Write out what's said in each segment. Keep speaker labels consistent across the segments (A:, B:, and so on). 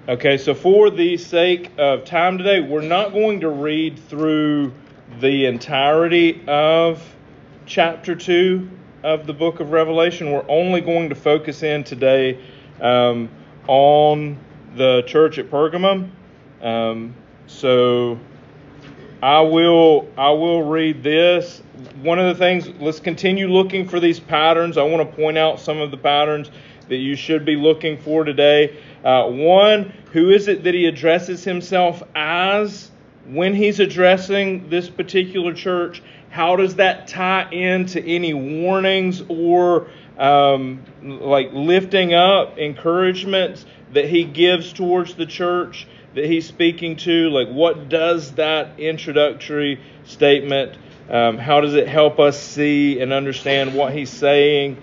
A: Okay, so for the sake of time today, we're not going to read through the entirety of chapter 2 of the book of Revelation. We're only going to focus in today on the church at Pergamum. So I will read this. One of the things, let's continue looking for these patterns. I want to point out some of the patterns that you should be looking for today. One, who is it that he addresses himself as when he's addressing this particular church? How does that tie into any warnings or like lifting up encouragements that he gives towards the church that he's speaking to? Like, what does that introductory statement, how does it help us see and understand what he's saying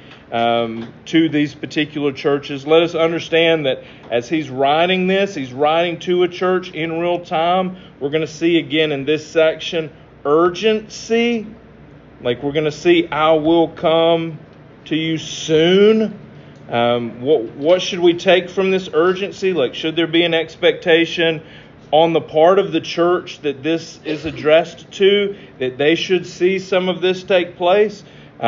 A: to these particular churches? Let us understand that as he's writing this, he's writing to a church in real time. We're going to see again in this section urgency. Like, we're going to see, I will come to you soon. What should we take from this urgency? Like, should there be an expectation on the part of the church that this is addressed to, that they should see some of this take place?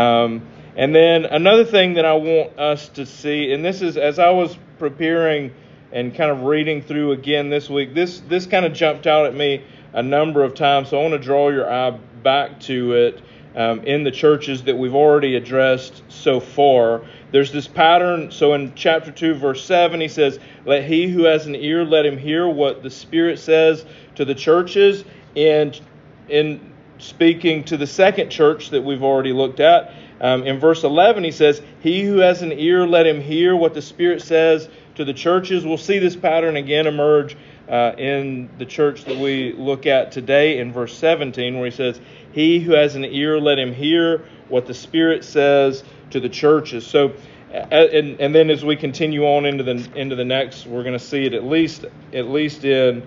A: And then another thing that I want us to see, and this is as I was preparing and kind of reading through again this week, this kind of jumped out at me a number of times. So I want to draw your eye back to it in the churches that we've already addressed so far. There's this pattern. So in chapter 2, verse 7, he says, "Let he who has an ear, let him hear what the Spirit says to the churches." And in speaking to the second church that we've already looked at, in verse 11, he says, "He who has an ear, let him hear what the Spirit says to the churches." We'll see this pattern again emerge in the church that we look at today in verse 17, where he says, "He who has an ear, let him hear what the Spirit says to the churches." So, and then as we continue on into the next, we're going to see it at least in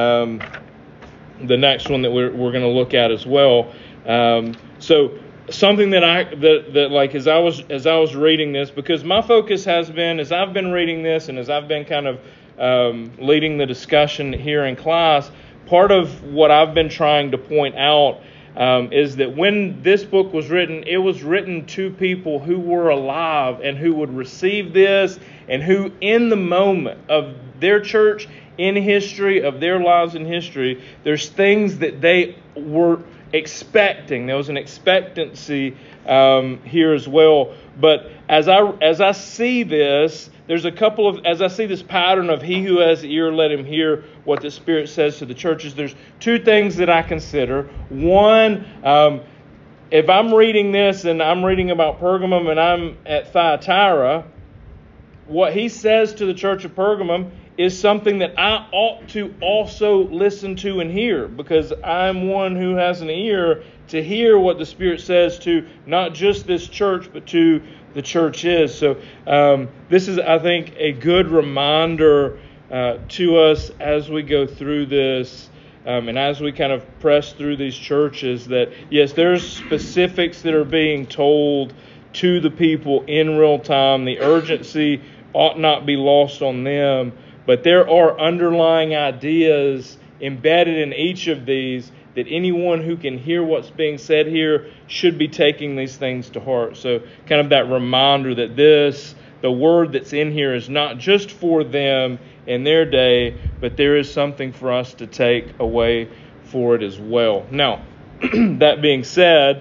A: the next one that we're going to look at as well. So something that like as I was reading this, because my focus has been, as I've been reading this and as I've been kind of leading the discussion here in class, part of what I've been trying to point out is that when this book was written, it was written to people who were alive and who would receive this, and who in the moment of their church in history, of their lives in history, there's things that they were expecting. There was an expectancy here as well. But as I see this, there's a couple of, as I see this pattern of he who has ear, let him hear what the Spirit says to the churches. There's two things that I consider. One, if I'm reading this and I'm reading about Pergamum and I'm at Thyatira, what he says to the church of Pergamum is something that I ought to also listen to and hear, because I'm one who has an ear to hear what the Spirit says to not just this church, but to the churches. So this is, I think, a good reminder to us as we go through this and as we kind of press through these churches, that yes, there's specifics that are being told to the people in real time. The urgency ought not be lost on them. But there are underlying ideas embedded in each of these that anyone who can hear what's being said here should be taking these things to heart. So kind of that reminder that the word that's in here is not just for them in their day, but there is something for us to take away for it as well. Now, that being said,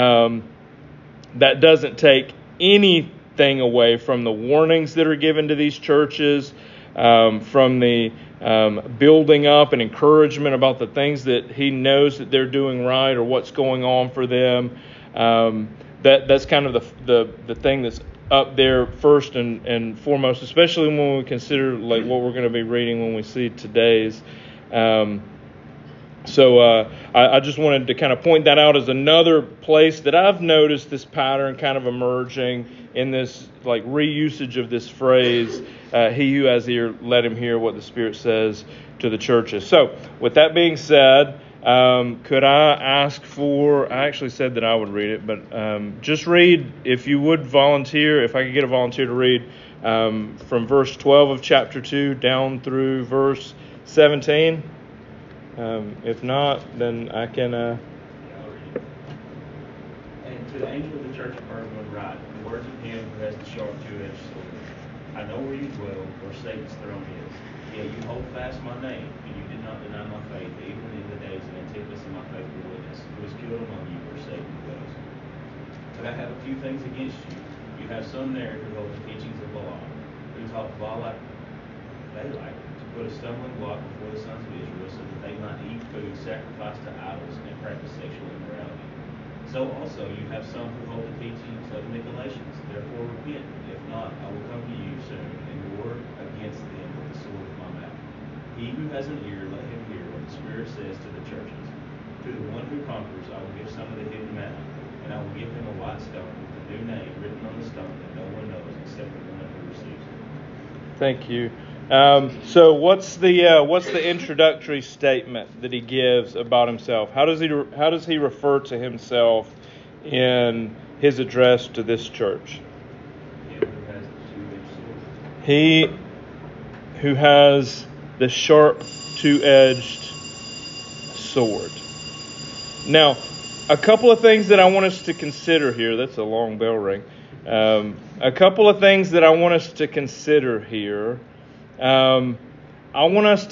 A: that doesn't take anything away from the warnings that are given to these churches, from the building up and encouragement about the things that he knows that they're doing right or what's going on for them. That's kind of the thing that's up there first and foremost, especially when we consider like what we're going to be reading when we see today's. So I just wanted to kind of point that out as another place that I've noticed this pattern kind of emerging in this like reusage of this phrase, he who has ear, let him hear what the Spirit says to the churches. So with that being said, Could I ask for, I actually said that I would read it, but just read, if you would volunteer, if I could get a volunteer to read from verse 12 of chapter 2 down through verse 17. If not, then I can...
B: And to the angel of the church of Pergamum write, the words of him who has the sharp two-edged sword. I know where you dwell, where Satan's throne is. Yet you hold fast my name, and you did not deny my faith, even in the days of Antipas and my faithful witness, who was killed among you where Satan dwells. But I have a few things against you. You have some there who hold the teachings of Balaam, who taught Balak to put a stumbling block before the sons of Israel, so that they might eat food sacrificed to idols and practice sexual immorality. So also you have some who hold the teachings of the Nicolaitans. Therefore repent. If not, I will come to you soon and war against them with the sword of my mouth. He who has an ear, let him hear what the Spirit says to the churches. To the one who conquers, I will give some of the hidden manna, and I will give him a white stone with a new name written on the stone that no one knows except the one who receives it.
A: Thank you. So what's the introductory statement that he gives about himself? How does he refer to himself in his address to this church? He who has the sharp two-edged sword. Now, a couple of things that I want us to consider here. That's a long bell ring. A couple of things that I want us to consider here. I want us,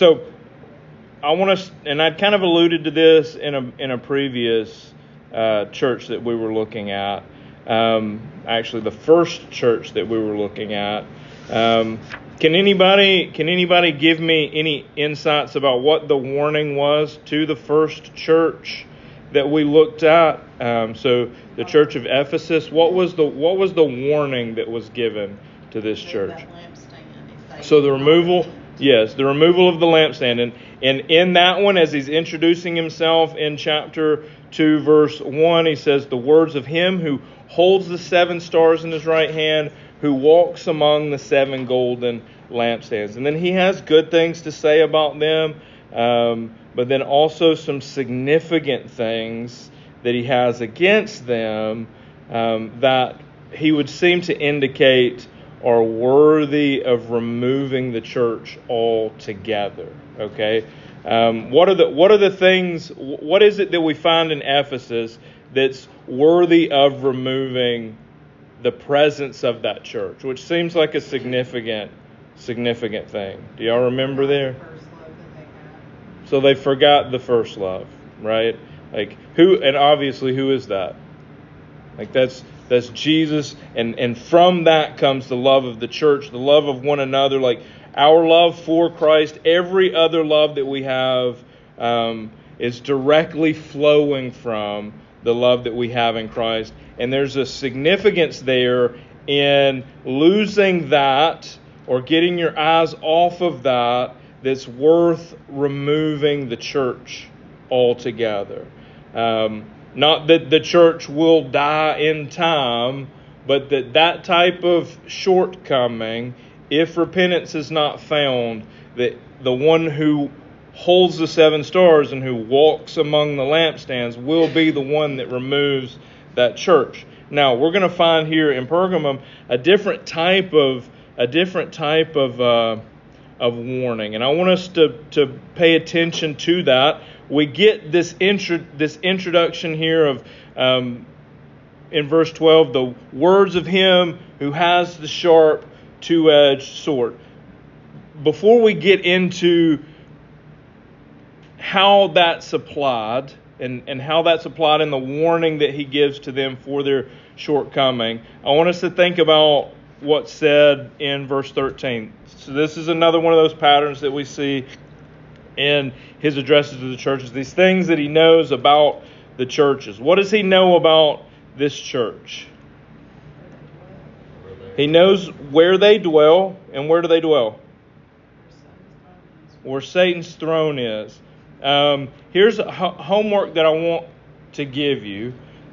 A: and I'd kind of alluded to this in a previous church that we were looking at. Actually, the first church that we were looking at. Can anybody give me any insights about what the warning was to the first church that we looked at? So the church of Ephesus. What was the warning that was given to this church? So the removal of the lampstand, and in that one, as he's introducing himself in chapter 2, verse 1, he says, "The words of him who holds the 7 stars in his right hand, who walks among the 7 golden lampstands." And then he has good things to say about them, but then also some significant things that he has against them that he would seem to indicate are worthy of removing the church altogether. Okay, what are the things? What is it that we find in Ephesus that's worthy of removing the presence of that church, which seems like a significant thing? Do y'all remember there? So they forgot the first love, right? Like who? And obviously, who is that? Like that's Jesus, and from that comes the love of the church, the love of one another. Like our love for Christ, every other love that we have is directly flowing from the love that we have in Christ. And there's a significance there in losing that or getting your eyes off of that that's worth removing the church altogether. Not that the church will die in time, but that type of shortcoming, if repentance is not found, that the one who holds the 7 stars and who walks among the lampstands will be the one that removes that church. Now, we're going to find here in Pergamum a different type of warning, and I want us to pay attention to that. We get this introduction here of in verse 12, the words of him who has the sharp two-edged sword. Before we get into how that's applied and how that's applied in the warning that he gives to them for their shortcoming, I want us to think about what's said in verse 13. So this is another one of those patterns that we see in his addresses to the churches, these things that he knows about the churches. What does he know about this church? He knows where they dwell, and where do they dwell? Where Satan's throne is. Here's a homework that I want to give you.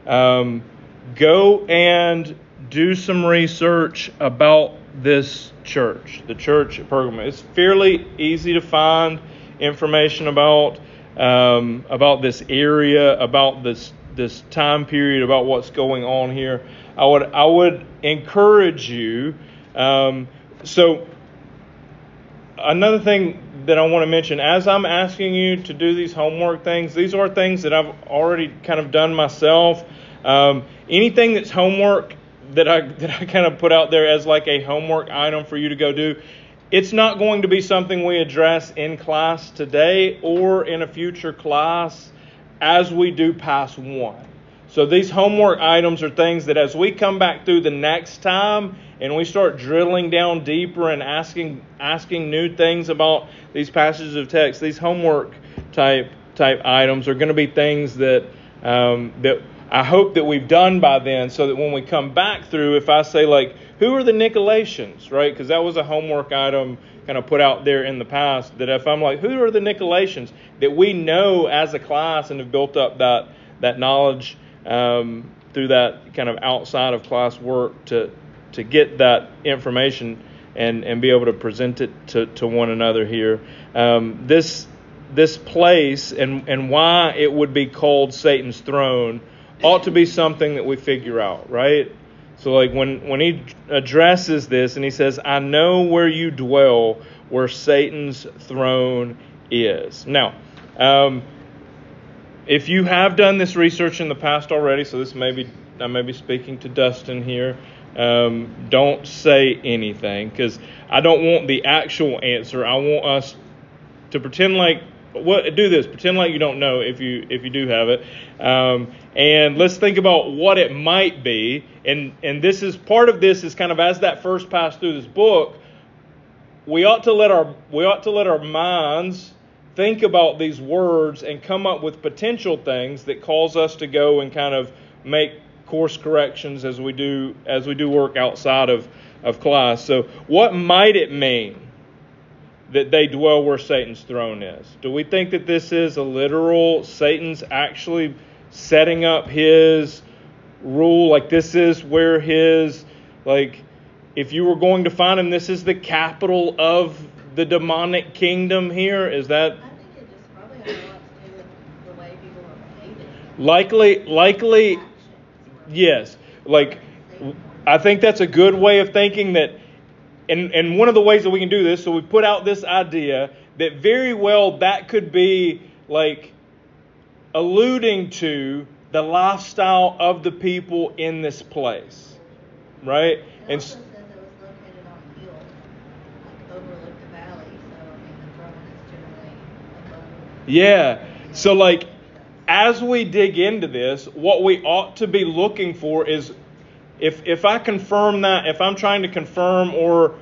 A: Go and do some research about this church, the church at Pergamum. It's fairly easy to find information about about this area, about this time period, about what's going on here, I would encourage you. So another thing that I want to mention, as I'm asking you to do these homework things, these are things that I've already kind of done myself. Anything that's homework that I kind of put out there as like a homework item for you to go do, it's not going to be something we address in class today or in a future class as we do past one. So these homework items are things that as we come back through the next time and we start drilling down deeper and asking new things about these passages of text, these homework type items are going to be things that that I hope that we've done by then, so that when we come back through, if I say like, who are the Nicolaitans, right? Because that was a homework item kind of put out there in the past, that if I'm like, who are the Nicolaitans, that we know as a class and have built up that knowledge through that kind of outside of class work to get that information and be able to present it to one another here. This place and why it would be called Satan's throne ought to be something that we figure out, right? So like when he addresses this and he says, I know where you dwell, where Satan's throne is. Now, if you have done this research in the past already, so I may be speaking to Dustin here, don't say anything, because I don't want the actual answer. I want us to pretend like, pretend like you don't know if you do have it, and let's think about what it might be. And this is part of this is kind of as that first pass through this book, we ought to let our minds think about these words and come up with potential things that cause us to go and kind of make course corrections as we do work outside of class. So what might it mean that they dwell where Satan's throne is? Do we think that this is a literal, Satan's actually setting up his rule, like this is where his, like if you were going to find him, this is the capital of the demonic kingdom here? Is that?
C: I think it just probably has a lot to do with the way people are behaving.
A: Likely, yes. Like, I think that's a good way of thinking that, and one of the ways that we can do this, so we put out this idea that very well that could be like alluding to the lifestyle of the people in this place, right?
C: It also says it was located on a hill, like overlooked the valley, so I mean the throne is generally above.
A: Yeah. So like, as we dig into this, what we ought to be looking for is, if I confirm that, if I'm trying to confirm or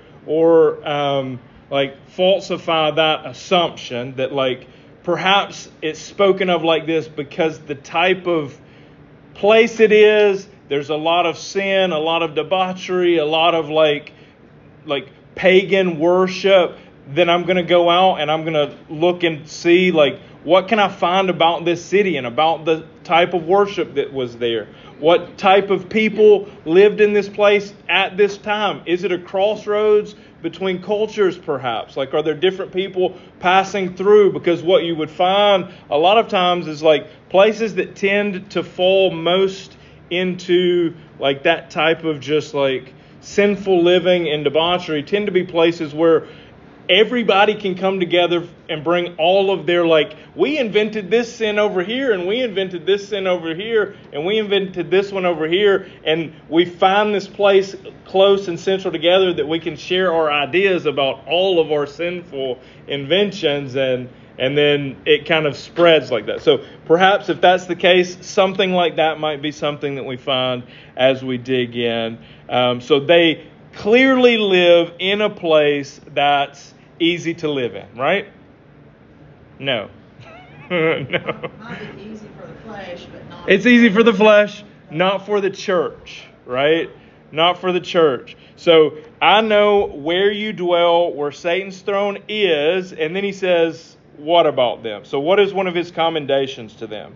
A: like falsify that assumption that like perhaps it's spoken of like this because the type of place it is, there's a lot of sin, a lot of debauchery, a lot of like pagan worship, then I'm going to go out and I'm going to look and see like, what can I find about this city and about the type of worship that was there? What type of people lived in this place at this time? Is it a crossroads between cultures perhaps? Like, are there different people passing through? Because what you would find a lot of times is like places that tend to fall most into like that type of just like sinful living and debauchery tend to be places where everybody can come together and bring all of their, like, we invented this sin over here, and we invented this sin over here, and we invented this one over here, and we find this place close and central together that we can share our ideas about all of our sinful inventions, and then it kind of spreads like that. So perhaps if that's the case, something like that might be something that we find as we dig in. So they clearly live in a place that's easy to live in, right? No. No.
C: Might be easy for the flesh, but not.
A: It's easy for the flesh, not for the church, right? Not for the church. So I know where you dwell, where Satan's throne is, and then he says, what about them? So what is one of his commendations to them?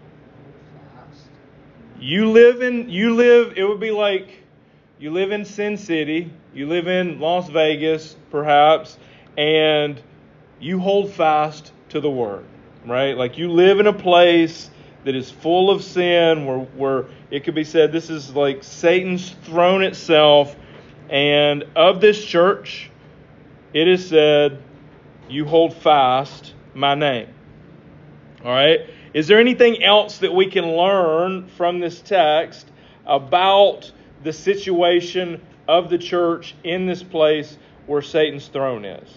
A: It would be like, you live in Sin City, you live in Las Vegas, perhaps, and you hold fast to the Word, right? Like you live in a place that is full of sin, where it could be said this is like Satan's throne itself. And of this church, it is said, you hold fast my name. All right? Is there anything else that we can learn from this text about the situation of the church in this place where Satan's throne is?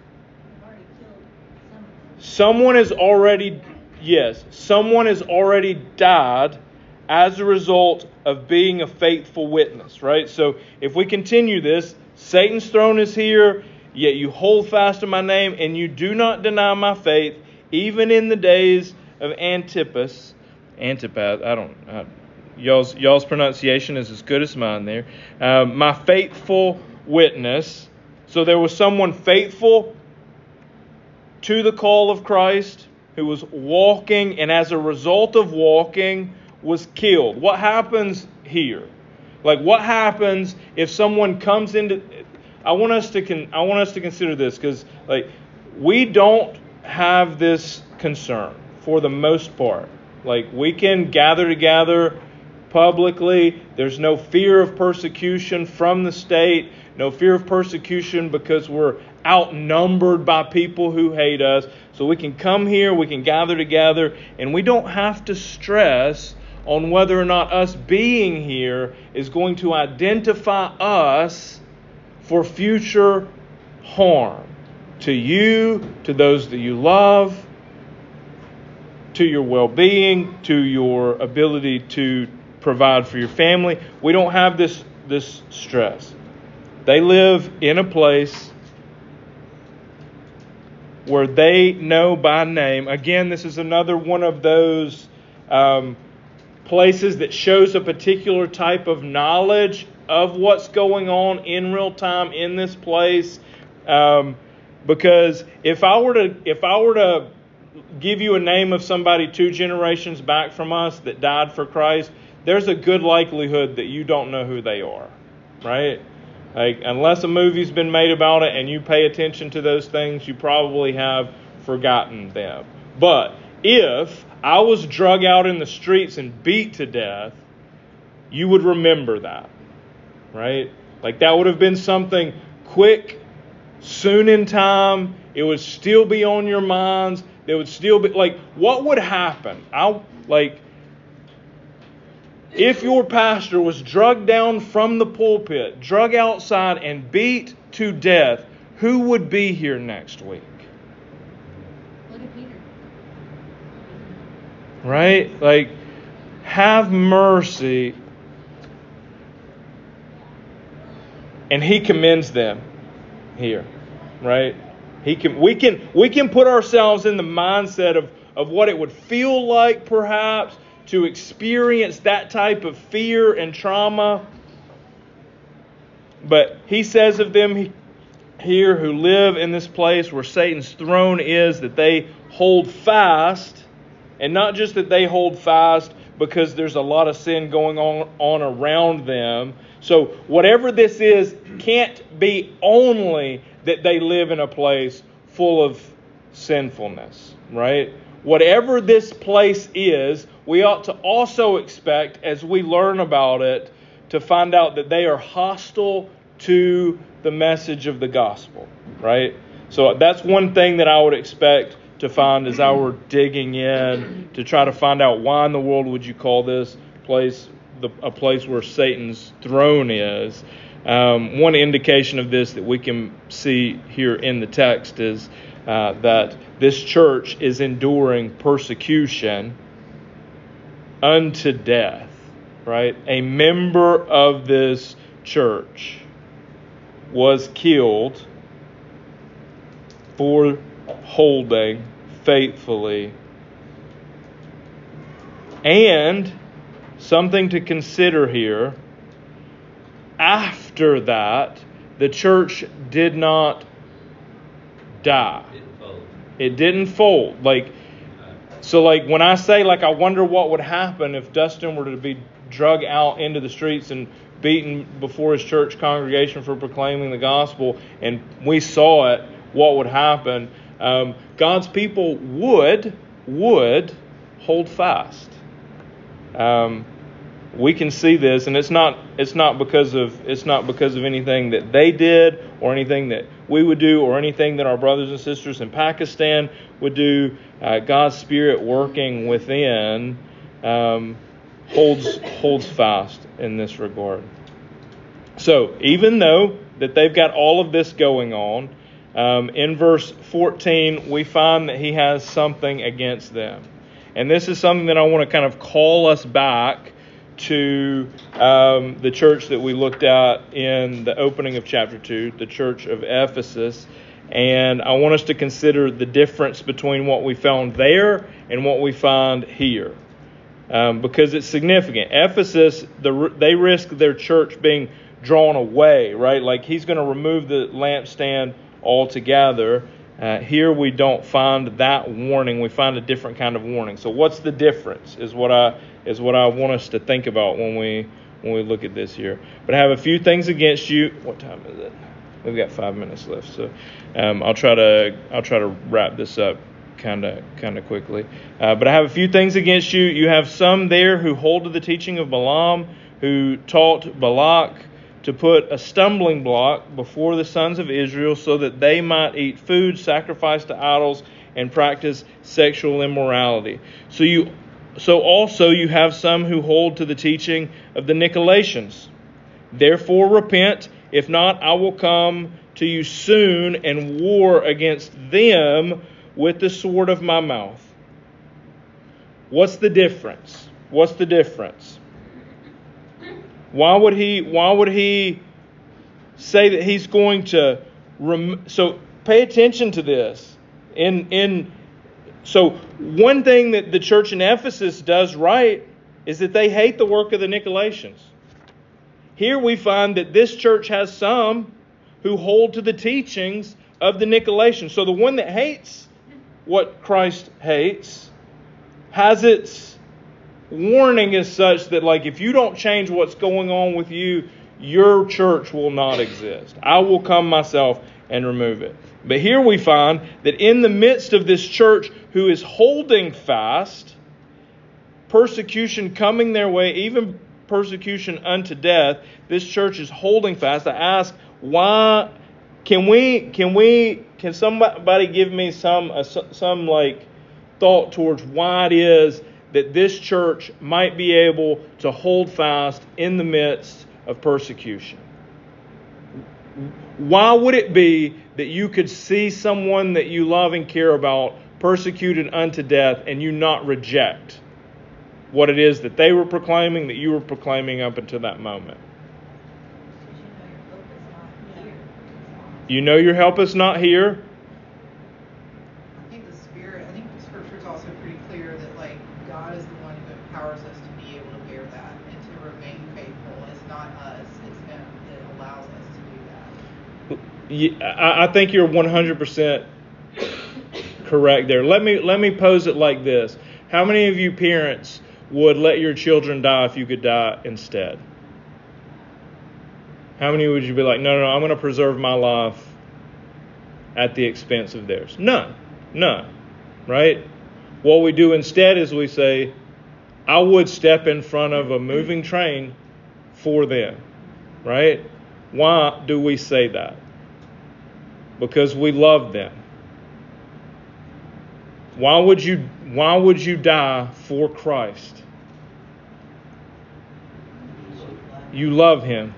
A: Someone has already died as a result of being a faithful witness, right? So if we continue this, Satan's throne is here, yet you hold fast to my name, and you do not deny my faith, even in the days of Antipas. Y'all's pronunciation is as good as mine there. My faithful witness. So there was someone faithful to the call of Christ who was walking, and as a result of walking, was killed. What happens here? Like, what happens if someone comes into... I want us to consider this, because like we don't have this concern for the most part. Like, we can gather together publicly. There's no fear of persecution from the state, no fear of persecution because we're outnumbered by people who hate us. So we can come here, we can gather together, and we don't have to stress on whether or not us being here is going to identify us for future harm to you, to those that you love, to your well-being, to your ability to provide for your family. We don't have this stress. They live in a place where they know by name. Again, this is another one of those places that shows a particular type of knowledge of what's going on in real time in this place. Because if I were to give you a name of somebody 2 generations back from us that died for Christ, there's a good likelihood that you don't know who they are, right? Like, unless a movie's been made about it and you pay attention to those things, you probably have forgotten them. But if I was drug out in the streets and beat to death, you would remember that, right? Like, that would have been something quick, soon in time. It would still be on your minds. There would still be, like, what would happen? If your pastor was drugged down from the pulpit, drug outside, and beat to death, who would be here next week?
C: Look at Peter.
A: Right? Like, have mercy. And he commends them here, right? We can put ourselves in the mindset of what it would feel like, perhaps, to experience that type of fear and trauma. But he says of them here who live in this place where Satan's throne is, that they hold fast. And not just that they hold fast because there's a lot of sin going on around them. So whatever this is can't be only that they live in a place full of sinfulness, right? Whatever this place is, we ought to also expect, as we learn about it, to find out that they are hostile to the message of the gospel, right? So that's one thing that I would expect to find as I were digging in to try to find out why in the world would you call this place a place where Satan's throne is. One indication of this that we can see here in the text is that this church is enduring persecution unto death, right? A member of this church was killed for holding faithfully. And something to consider here, after that, the church did not die. It didn't fold. So when I say, I wonder what would happen if Dustin were to be drug out into the streets and beaten before his church congregation for proclaiming the gospel, and we saw it, what would happen? God's people would would hold fast. We can see this, and it's not because of anything that they did or anything that we would do or anything that our brothers and sisters in Pakistan would do. God's Spirit working within holds fast in this regard. So even though that they've got all of this going on, in verse 14 we find that he has something against them. And this is something that I want to kind of call us back to the church that we looked at in the opening of chapter 2, the church of Ephesus. And I want us to consider the difference between what we found there and what we find here. Because it's significant. Ephesus, they risk their church being drawn away, right? Like he's going to remove the lampstand altogether. Here we don't find that warning. We find a different kind of warning. So what's the difference is what I want us to think about when we look at this here. But I have a few things against you. What time is it? We've got 5 minutes left. So I'll try to wrap this up kind of quickly. But I have a few things against you. You have some there who hold to the teaching of Balaam, who taught Balak to put a stumbling block before the sons of Israel so that they might eat food sacrificed to idols and practice sexual immorality. So also you have some who hold to the teaching of the Nicolaitans. Therefore repent, if not I will come to you soon and war against them with the sword of my mouth. What's the difference? Why would he say that he's going to so pay attention to this. So one thing that the church in Ephesus does right is that they hate the work of the Nicolaitans. Here we find that this church has some who hold to the teachings of the Nicolaitans. So the one that hates what Christ hates has its warning is such that, like, if you don't change what's going on with you, your church will not exist. I will come myself and remove it. But here we find that in the midst of this church who is holding fast, persecution coming their way, even persecution unto death, this church is holding fast. I ask, why? Can somebody give me some like thought towards why it is that this church might be able to hold fast in the midst of persecution? Why would it be that you could see someone that you love and care about persecuted unto death and you not reject what it is that they were proclaiming, that you were proclaiming up until that moment? You know your help is not here.
D: I think the scripture is also pretty clear that, like, God is the one who empowers us to be able to bear that and to remain faithful. It's not us, it's Him that allows us to do that.
A: Yeah, I think you're 100% correct there. Let me pose it like this. How many of you parents would let your children die if you could die instead? How many would you be like, no, I'm going to preserve my life at the expense of theirs? None, right? What we do instead is we say, I would step in front of a moving train for them, right? Why do we say that? Because we love them. Why would you die for Christ? You love Him.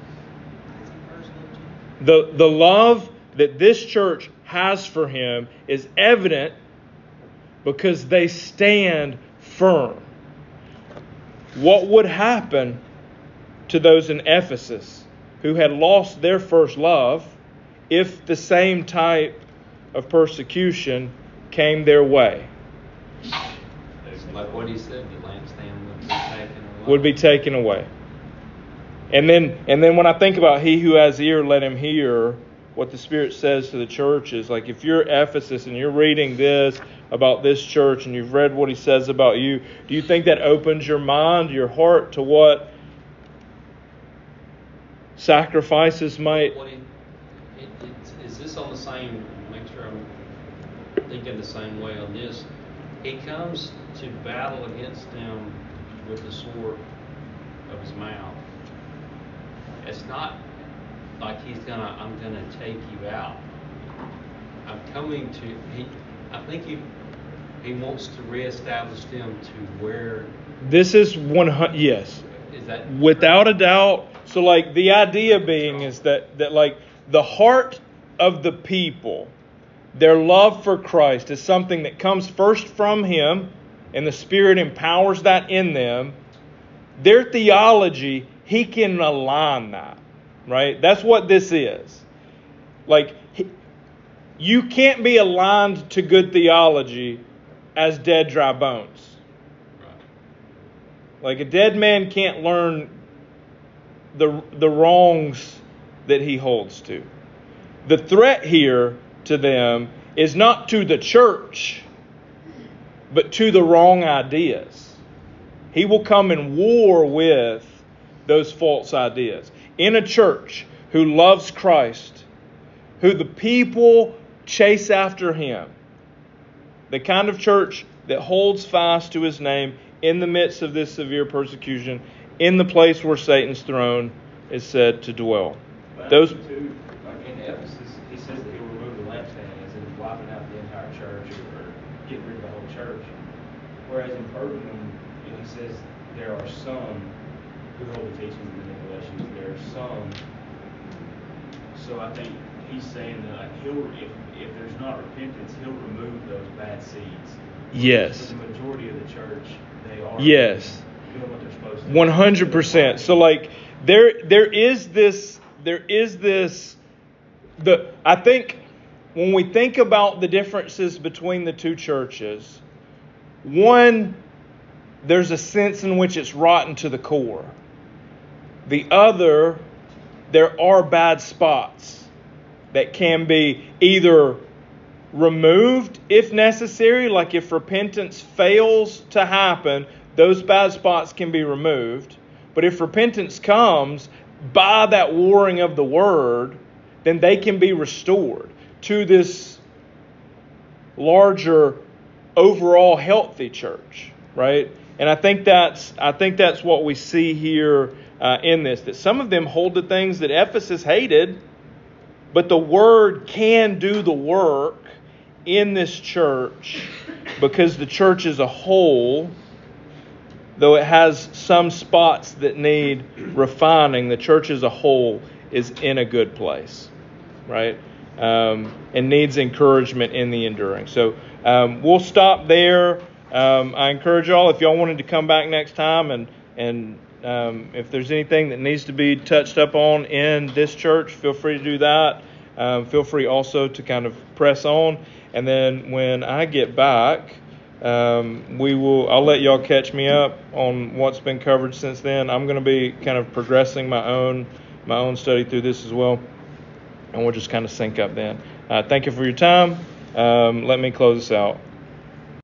A: The love that this church has for Him is evident because they stand firm. What would happen to those in Ephesus who had lost their first love if the same type of persecution came their way?
E: Like what he said, the lampstand
A: would be taken away. And then when I think about he who has ear, let him hear what the Spirit says to the churches. Like, if you're Ephesus and you're reading this about this church and you've read what he says about you, do you think that opens your mind, your heart to what sacrifices might...
E: Is this on the same, make sure I'm thinking the same way on this. he comes to battle against them with the sword of his mouth. It's not like I'm gonna take you out. I'm coming to, I think he wants to reestablish them to where.
A: This is 100, yes.
E: Is that
A: without a doubt? So like the idea being is that like the heart of the people, their love for Christ is something that comes first from Him, and the Spirit empowers that in them. Their theology, He can align that, right? That's what this is. Like, you can't be aligned to good theology as dead, dry bones. Like a dead man can't learn the wrongs that he holds to. The threat here to them is not to the church, but to the wrong ideas. He will come in war with those false ideas. In a church who loves Christ, who the people chase after Him, the kind of church that holds fast to His name in the midst of this severe persecution, in the place where Satan's throne is said to dwell. Those
B: too, like in Ephesus, he says that he'll remove the lampstand, as in wiping out the entire church or getting rid of the whole church. Whereas in Pergamum, he says there are some who hold the teachings of the Nicolaitans. There are some. So I think he's saying that like if there's not repentance, he'll remove those bad seeds.
A: Yes.
B: For the majority of the church, they are
A: Yes.
B: doing what they're supposed to.
A: 100%. So like there is this I think when we think about the differences between the two churches, one, there's a sense in which it's rotten to the core. The other, there are bad spots that can be either removed if necessary, like if repentance fails to happen, those bad spots can be removed. But if repentance comes by that warring of the word, then they can be restored to this larger, overall healthy church, right? And I think that's what we see here in this, that some of them hold to things that Ephesus hated, but the word can do the work in this church because the church as a whole, though it has some spots that need refining, the church as a whole is in a good place, right? And needs encouragement in the enduring. So we'll stop there. I encourage y'all, if y'all wanted to come back next time and if there's anything that needs to be touched up on in this church, feel free to do that. Feel free also to kind of press on. And then when I get back, I'll let y'all catch me up on what's been covered since then. I'm going to be kind of progressing my own study through this as well. And we'll just kind of sync up then. Thank you for your time. Let me close this out.